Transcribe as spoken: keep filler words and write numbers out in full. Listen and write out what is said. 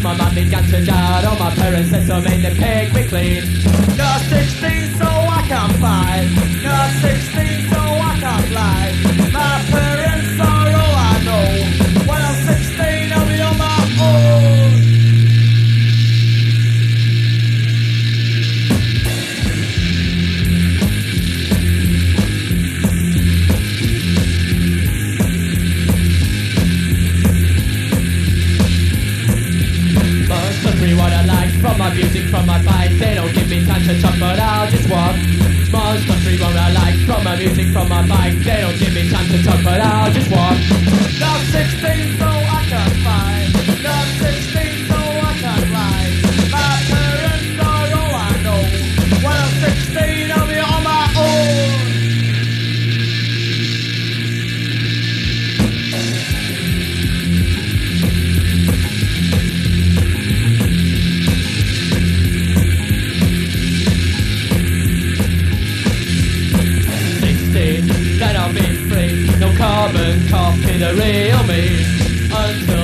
my mum began to doubt. All my parents said to me they pick me clean. Not sixteen so I can't fight. Not sixteen so I can't lie. My parents are all I know. When I'm sixteen I'll be on my own. What I like from my music, from my bike. They don't give me time to talk, but I'll just walk. Mars country, what I like from my music, from my bike. They don't give me time to talk, but I'll just walk. Not sixteen, so I can't fight. Not sixteen, so I can't lie. My parents are all I know. When I'm sixteen, I'll be on my own. Then I'll be free. No carbon copy the real me until